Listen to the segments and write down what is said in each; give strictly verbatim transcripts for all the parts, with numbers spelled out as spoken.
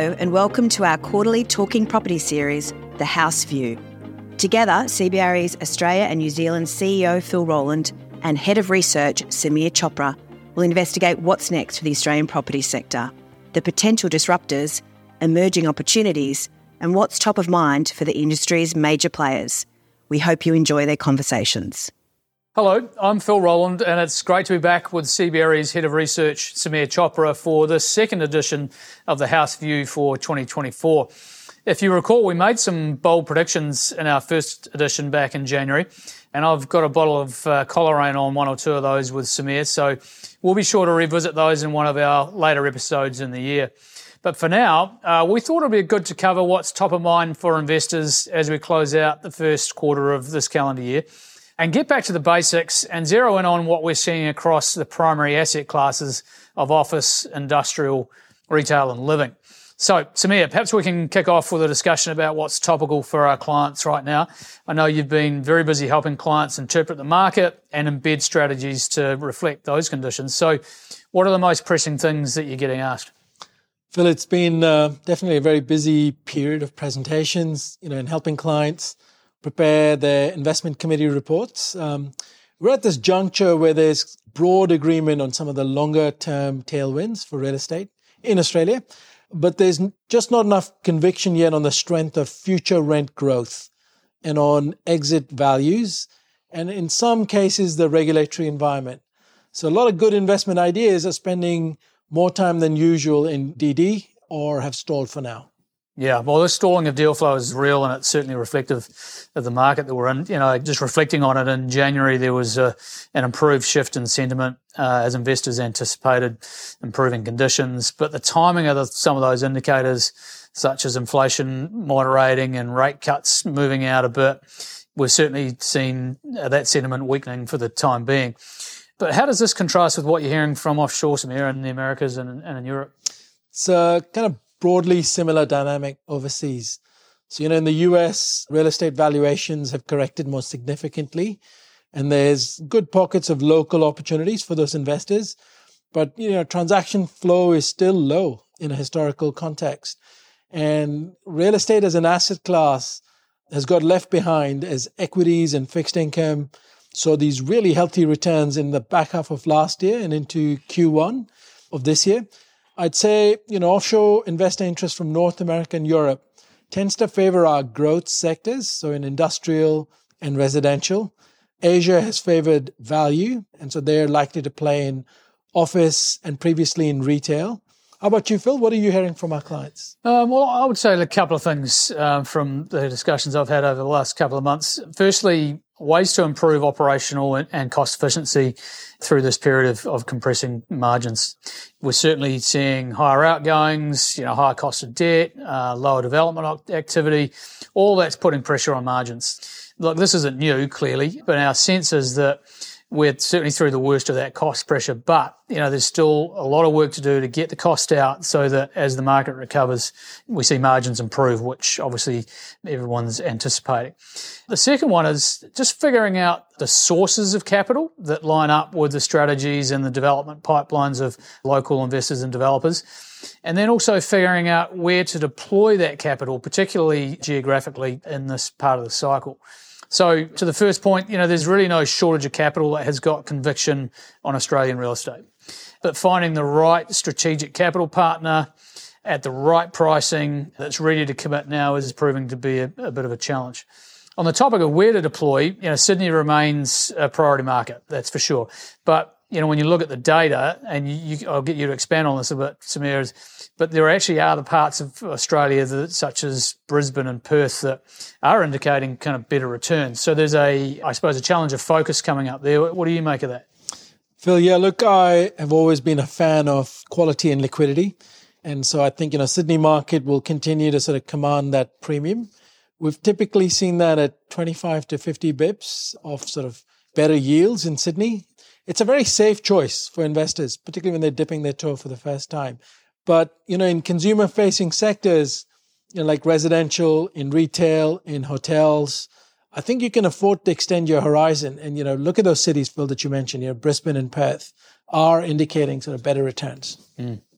Hello and welcome to our quarterly Talking Property series, The House View. Together, C B R E's Australia and New Zealand C E O Phil Rowland and Head of Research Samir Chopra will investigate what's next for the Australian property sector, the potential disruptors, emerging opportunities, and what's top of mind for the industry's major players. We hope you enjoy their conversations. Hello, I'm Phil Rowland, and it's great to be back with C B R E's Head of Research, Samir Chopra, for the second edition of the House View for twenty twenty-four. If you recall, we made some bold predictions in our first edition back in January, and I've got a bottle of uh, Coleraine on one or two of those with Samir, so we'll be sure to revisit those in one of our later episodes in the year. But for now, uh, we thought it would be good to cover what's top of mind for investors as we close out the first quarter of this calendar year, and get back to the basics and zero in on what we're seeing across the primary asset classes of office, industrial, retail and living. So, Samir, perhaps we can kick off with a discussion about what's topical for our clients right now. I know you've been very busy helping clients interpret the market and embed strategies to reflect those conditions. So what are the most pressing things that you're getting asked? Phil, it's been uh, definitely a very busy period of presentations, you know, in helping clients prepare their investment committee reports. Um, we're at this juncture where there's broad agreement on some of the longer term tailwinds for real estate in Australia, but there's just not enough conviction yet on the strength of future rent growth and on exit values, and in some cases, the regulatory environment. So a lot of good investment ideas are spending more time than usual in D D or have stalled for now. Yeah, well, this stalling of deal flow is real, and it's certainly reflective of the market that we're in. You know, just reflecting on it, in January there was a, an improved shift in sentiment uh, as investors anticipated improving conditions. But the timing of the, some of those indicators, such as inflation moderating and rate cuts moving out a bit, we've certainly seen uh, that sentiment weakening for the time being. But how does this contrast with what you're hearing from offshore, Samir, in the Americas and, and in Europe? It's a kind of broadly similar dynamic overseas. So, you know, in the U S, real estate valuations have corrected more significantly, and there's good pockets of local opportunities for those investors. But, you know, transaction flow is still low in a historical context. And real estate as an asset class has got left behind as equities and fixed income saw these really healthy returns in the back half of last year and into Q one of this year. I'd say, you know, offshore investor interest from North America and Europe tends to favor our growth sectors, so in industrial and residential. Asia has favored value, and so they're likely to play in office and previously in retail. How about you, Phil? What are you hearing from our clients? Um, well, I would say a couple of things um, from the discussions I've had over the last couple of months. Firstly, ways to improve operational and cost efficiency through this period of, of compressing margins. We're certainly seeing higher outgoings, you know, higher cost of debt, uh, lower development activity. All that's putting pressure on margins. Look, this isn't new, clearly, but our sense is that we're certainly through the worst of that cost pressure, but, you know, there's still a lot of work to do to get the cost out so that as the market recovers, we see margins improve, which obviously everyone's anticipating. The second one is just figuring out the sources of capital that line up with the strategies and the development pipelines of local investors and developers. And then also figuring out where to deploy that capital, particularly geographically in this part of the cycle. So to the first point, you know, there's really no shortage of capital that has got conviction on Australian real estate. But finding the right strategic capital partner at the right pricing that's ready to commit now is proving to be a, a bit of a challenge. On the topic of where to deploy, you know, Sydney remains a priority market, that's for sure. But, you know, when you look at the data, and you, you, I'll get you to expand on this a bit, Samir, but there actually are the parts of Australia that, such as Brisbane and Perth, that are indicating kind of better returns. So there's a, I suppose, a challenge of focus coming up there. What do you make of that? Phil, yeah, look, I have always been a fan of quality and liquidity. And so I think, you know, Sydney market will continue to sort of command that premium. We've typically seen that at twenty-five to fifty bips of sort of better yields in Sydney. It's a very safe choice for investors, particularly when they're dipping their toe for the first time. But, you know, in consumer-facing sectors, you know, like residential, in retail, in hotels, I think you can afford to extend your horizon. And, you know, look at those cities, Phil, that you mentioned, you know, Brisbane and Perth are indicating sort of better returns. Mm.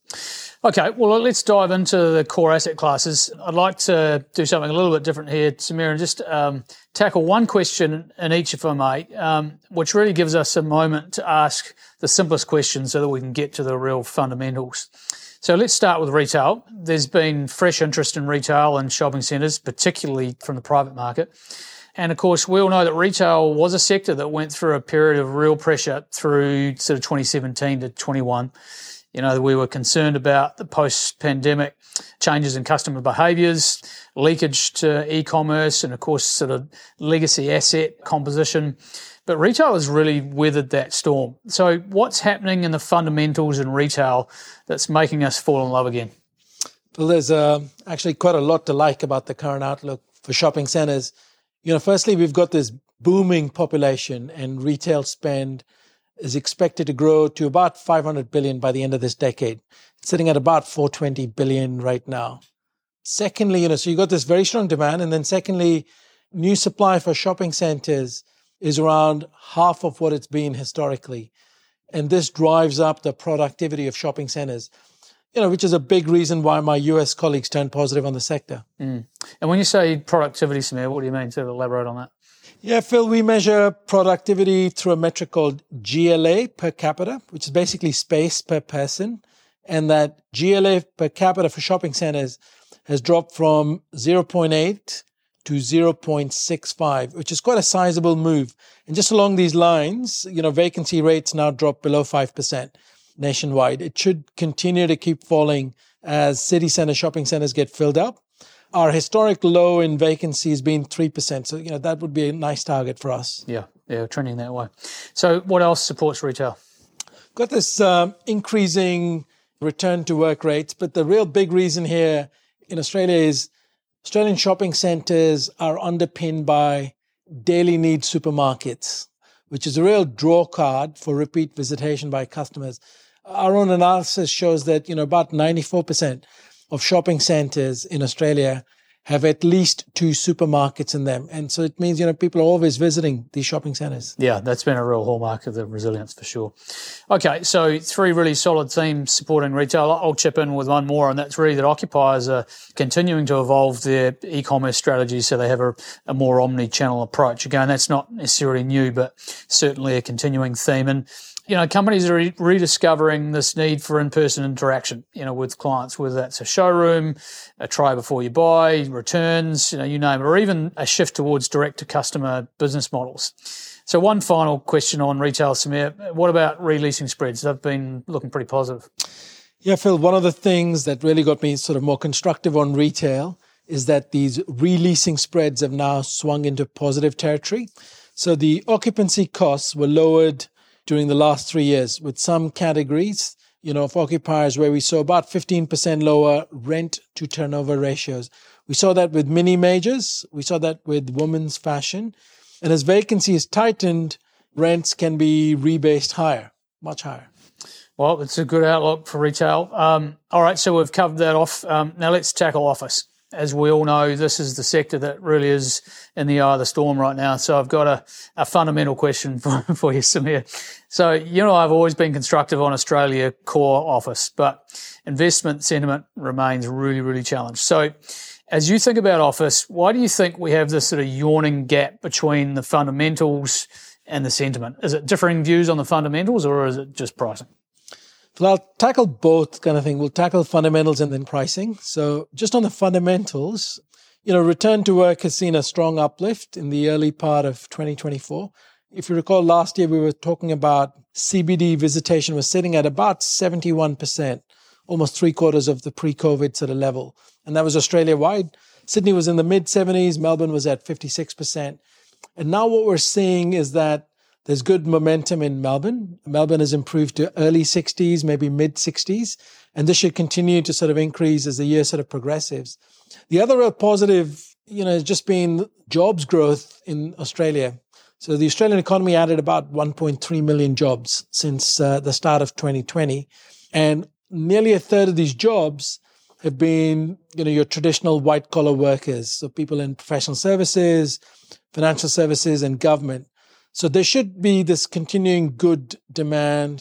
Okay, well, let's dive into the core asset classes. I'd like to do something a little bit different here, Samir, and just um, tackle one question in each, if I may, um, which really gives us a moment to ask the simplest question so that we can get to the real fundamentals. So let's start with retail. There's been fresh interest in retail and shopping centres, particularly from the private market. And of course, we all know that retail was a sector that went through a period of real pressure through sort of twenty seventeen to twenty-one. You know, we were concerned about the post-pandemic changes in customer behaviours, leakage to e-commerce, and of course, sort of legacy asset composition. But retail has really weathered that storm. So what's happening in the fundamentals in retail that's making us fall in love again? Well, there's uh, actually quite a lot to like about the current outlook for shopping centres. You know, firstly, we've got this booming population, and retail spend is expected to grow to about five hundred billion by the end of this decade. It's sitting at about four hundred twenty billion right now. Secondly, you know, so you got this very strong demand. And then secondly, new supply for shopping centers is around half of what it's been historically. And this drives up the productivity of shopping centers, you know, which is a big reason why my U S colleagues turned positive on the sector. Mm. And when you say productivity, Samir, what do you mean? To elaborate on that. Yeah, Phil, we measure productivity through a metric called G L A per capita, which is basically space per person. And that G L A per capita for shopping centers has dropped from zero point eight to zero point six five, which is quite a sizable move. And just along these lines, you know, vacancy rates now drop below five percent nationwide. It should continue to keep falling as city center shopping centers get filled up. Our historic low in vacancy has been three percent. So, you know, that would be a nice target for us. Yeah, yeah, trending that way. So what else supports retail? Got this um, increasing return to work rates. But the real big reason here in Australia is Australian shopping centres are underpinned by daily need supermarkets, which is a real draw card for repeat visitation by customers. Our own analysis shows that, you know, about ninety-four percent of shopping centres in Australia have at least two supermarkets in them. And so it means, you know, people are always visiting these shopping centres. Yeah, that's been a real hallmark of the resilience for sure. Okay, so three really solid themes supporting retail. I'll chip in with one more, and that's really that occupiers are continuing to evolve their e-commerce strategies so they have a, a more omni-channel approach. Again, that's not necessarily new, but certainly a continuing theme. And you know, companies are re- rediscovering this need for in-person interaction, you know, with clients, whether that's a showroom, a try before you buy, returns, you know, you name it, or even a shift towards direct-to-customer business models. So one final question on retail, Samir. What about re-leasing spreads? They've been looking pretty positive. Yeah, Phil, one of the things that really got me sort of more constructive on retail is that these re-leasing spreads have now swung into positive territory. So the occupancy costs were lowered during the last three years with some categories, you know, of occupiers where we saw about fifteen percent lower rent to turnover ratios. We saw that with mini majors. We saw that with women's fashion. And as vacancy is tightened, rents can be rebased higher, much higher. Well, it's a good outlook for retail. Um, all right, so we've covered that off. Um, now let's tackle office. As we all know, this is the sector that really is in the eye of the storm right now. So I've got a, a fundamental question for, for you, Samir. So, you know, I've always been constructive on Australia core office, but investment sentiment remains really, really challenged. So as you think about office, why do you think we have this sort of yawning gap between the fundamentals and the sentiment? Is it differing views on the fundamentals, or is it just pricing? Well, I'll tackle both kind of thing. We'll tackle fundamentals and then pricing. So just on the fundamentals, you know, return to work has seen a strong uplift in the early part of twenty twenty-four. If you recall, last year we were talking about C B D visitation was sitting at about seventy-one percent, almost three quarters of the pre-COVID sort of level. And that was Australia-wide. Sydney was in the mid-seventies. Melbourne was at fifty-six percent. And now what we're seeing is that there's good momentum in Melbourne. Melbourne has improved to early sixties, maybe mid-sixties, and this should continue to sort of increase as the year sort of progresses. The other real positive, you know, has just been jobs growth in Australia. So the Australian economy added about one point three million jobs since uh, the start of twenty twenty, and nearly a third of these jobs have been, you know, your traditional white-collar workers, so people in professional services, financial services, and government. So there should be this continuing good demand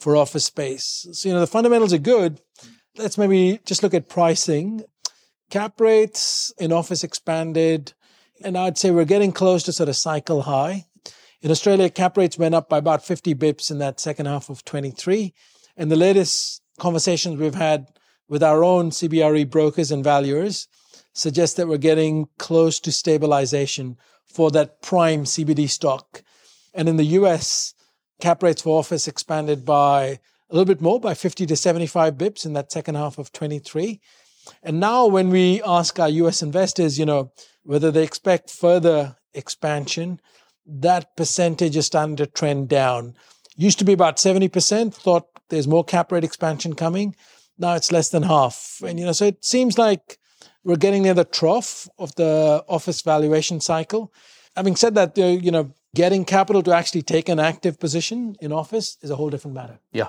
for office space. So, you know, the fundamentals are good. Let's maybe just look at pricing. Cap rates in office expanded, and I'd say we're getting close to sort of cycle high. In Australia, cap rates went up by about fifty bips in that second half of twenty-three. And the latest conversations we've had with our own C B R E brokers and valuers suggest that we're getting close to stabilization for that prime C B D stock. And in the U S, cap rates for office expanded by a little bit more, by fifty to seventy-five bips in that second half of twenty-three. And now when we ask our U S investors, you know, whether they expect further expansion, that percentage is starting to trend down. Used to be about seventy percent, thought there's more cap rate expansion coming. Now it's less than half. And, you know, so it seems like we're getting near the trough of the office valuation cycle. Having said that, you know, getting capital to actually take an active position in office is a whole different matter. Yeah.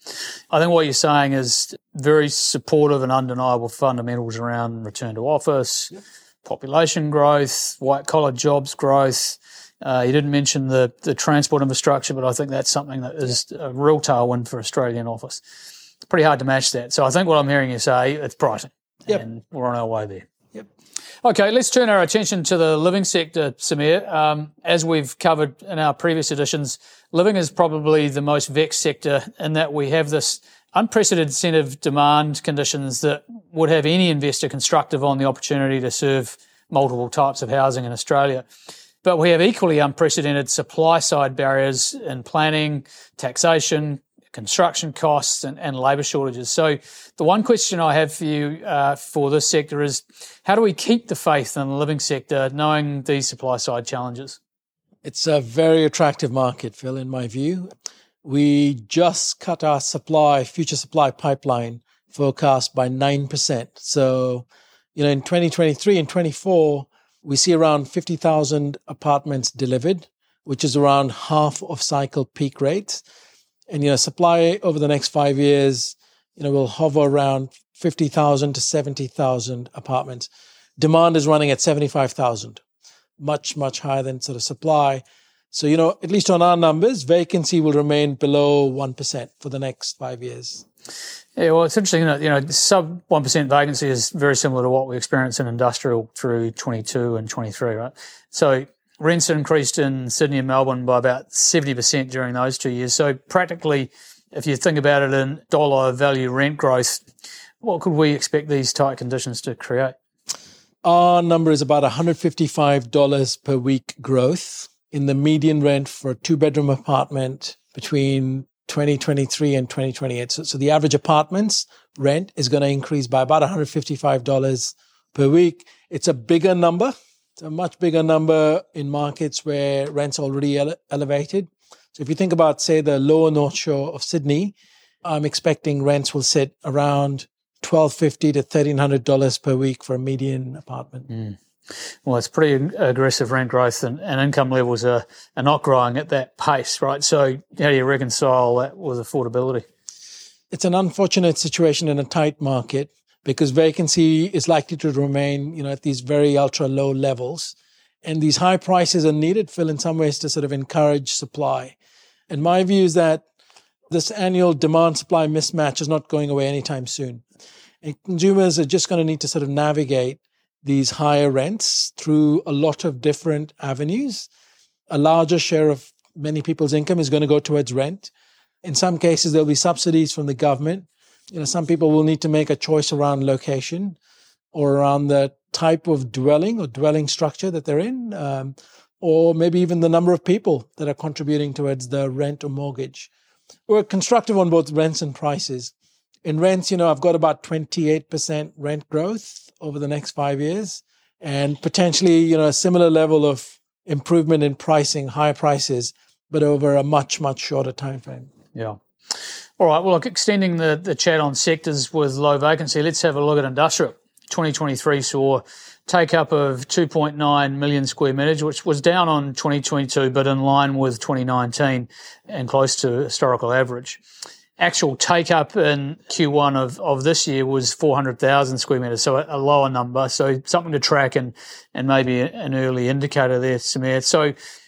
I think what you're saying is very supportive and undeniable fundamentals around return to office, yep. population growth, white-collar jobs growth. Uh, you didn't mention the, the transport infrastructure, but I think that's something that is a real tailwind for Australian office. It's pretty hard to match that. So I think what I'm hearing you say, it's pricing, yep. and we're on our way there. Yep. Okay, let's turn our attention to the living sector, Samir. Um, as we've covered in our previous editions, living is probably the most vexed sector in that we have this unprecedented set of demand conditions that would have any investor constructive on the opportunity to serve multiple types of housing in Australia. But we have equally unprecedented supply-side barriers in planning, taxation, construction costs and, and labour shortages. So the one question I have for you uh, for this sector is, how do we keep the faith in the living sector knowing these supply-side challenges? It's a very attractive market, Phil, in my view. We just cut our supply, future supply pipeline forecast by nine percent. So, you know, in twenty twenty-three and twenty-four, we see around fifty thousand apartments delivered, which is around half of cycle peak rates. And, you know, supply over the next five years, you know, will hover around fifty thousand to seventy thousand apartments. Demand is running at seventy-five thousand, much, much higher than sort of supply. So, you know, at least on our numbers, vacancy will remain below one percent for the next five years. Yeah, well, it's interesting, you know, you know sub one percent vacancy is very similar to what we experienced in industrial through twenty-two and twenty-three, right? So rents increased in Sydney and Melbourne by about seventy percent during those two years. So practically, if you think about it in dollar value rent growth, what could we expect these tight conditions to create? Our number is about one hundred fifty-five dollars per week growth in the median rent for a two-bedroom apartment between twenty twenty-three and twenty twenty-eight. So, so the average apartment's rent is going to increase by about one hundred fifty-five dollars per week. It's a bigger number. It's a much bigger number in markets where rent's already ele- elevated. So if you think about, say, the lower North Shore of Sydney, I'm expecting rents will sit around twelve fifty to thirteen hundred dollars per week for a median apartment. Mm. Well, it's pretty aggressive rent growth, and, and income levels are, are not growing at that pace, right? So how do you reconcile that with affordability? It's an unfortunate situation in a tight market because vacancy is likely to remain, you know, at these very ultra low levels. And these high prices are needed, Phil, in some ways to sort of encourage supply. And my view is that this annual demand-supply mismatch is not going away anytime soon. And consumers are just going to need to sort of navigate these higher rents through a lot of different avenues. A larger share of many people's income is going to go towards rent. In some cases, there'll be subsidies from the government. You know, some people will need to make a choice around location or around the type of dwelling or dwelling structure that they're in, um, or maybe even the number of people that are contributing towards the rent or mortgage. We're constructive on both rents and prices. In rents, you know, I've got about twenty-eight percent rent growth over the next five years and potentially, you know, a similar level of improvement in pricing, higher prices, but over a much, much shorter time frame. Yeah. All right. Well, look, extending the, the chat on sectors with low vacancy, let's have a look at industrial. twenty twenty-three saw take-up of two point nine million square metres, which was down on twenty twenty-two, but in line with twenty nineteen and close to historical average. Actual take-up in Q one of, of this year was four hundred thousand square metres, so a, a lower number, so something to track and, and maybe an early indicator there, Samir. So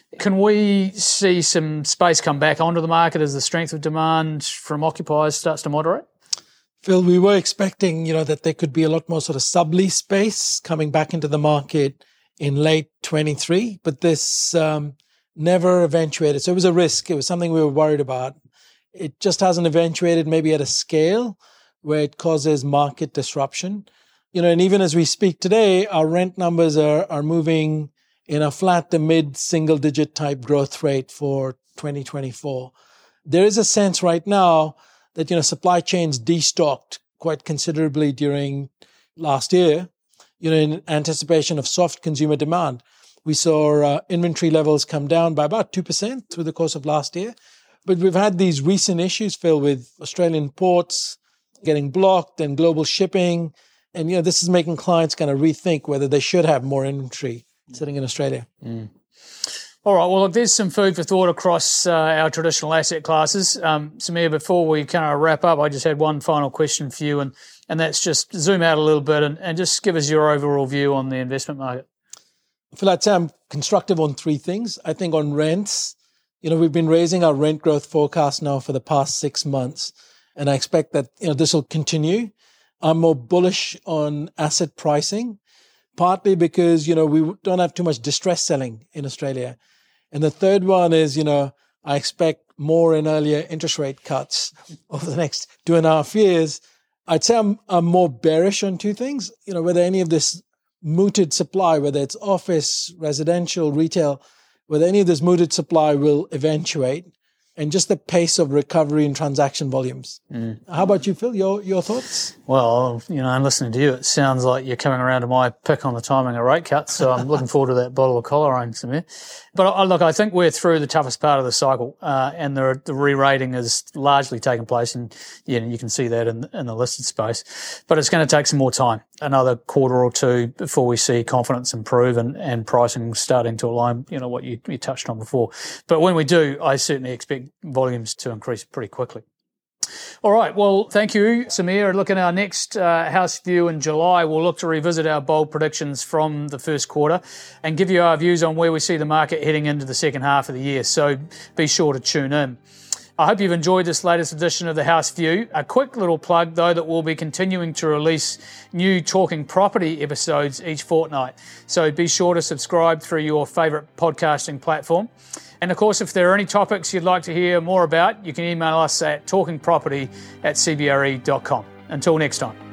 Can we see some space come back onto the market as the strength of demand from occupiers starts to moderate? Phil, we were expecting, you know, that there could be a lot more sort of sublease space coming back into the market in late twenty-three, but this um, never eventuated. So it was a risk. It was something we were worried about. It just hasn't eventuated maybe at a scale where it causes market disruption. You know, and even as we speak today, our rent numbers are, are moving in a flat to mid single digit type growth rate for twenty twenty-four. There is a sense right now that, you know, supply chains destocked quite considerably during last year, you know, in anticipation of soft consumer demand. We saw uh, inventory levels come down by about two percent through the course of last year. But we've had these recent issues, Phil, with Australian ports getting blocked and global shipping. And, you know, this is making clients kind of rethink whether they should have more inventory sitting in Australia. Mm. All right, well, look, there's some food for thought across uh, our traditional asset classes. Um, Samir, before we kind of wrap up, I just had one final question for you, and, and that's just zoom out a little bit and, and just give us your overall view on the investment market. Phil, I'd say I'm constructive on three things. I think on rents, you know, we've been raising our rent growth forecast now for the past six months, and I expect that, you know, this will continue. I'm more bullish on asset pricing, partly because, you know, we don't have too much distress selling in Australia. And the third one is, you know, I expect more and earlier interest rate cuts over the next two and a half years. I'd say I'm, I'm more bearish on two things, you know, whether any of this mooted supply, whether it's office, residential, retail, whether any of this mooted supply will eventuate, and just the pace of recovery in transaction volumes. Mm. How about you, Phil? Your your thoughts? Well, you know, I'm listening to you. It sounds like you're coming around to my pick on the timing of rate cuts, so I'm looking forward to that bottle of Colorane, Samir. But uh, look, I think we're through the toughest part of the cycle, uh, and the, the re-rating has largely taken place, and you know, you can see that in, in the listed space. But it's going to take some more time, another quarter or two, before we see confidence improve and, and pricing starting to align, you know, what you, you touched on before. But when we do, I certainly expect volumes to increase pretty quickly. All right. Well, thank you, Samir. Look, at our next uh, House View in July, we'll look to revisit our bold predictions from the first quarter and give you our views on where we see the market heading into the second half of the year. So be sure to tune in. I hope you've enjoyed this latest edition of the House View. A quick little plug, though, that we'll be continuing to release new Talking Property episodes each fortnight. So be sure to subscribe through your favourite podcasting platform. And of course, if there are any topics you'd like to hear more about, you can email us at talkingproperty at c b r e dot com. Until next time.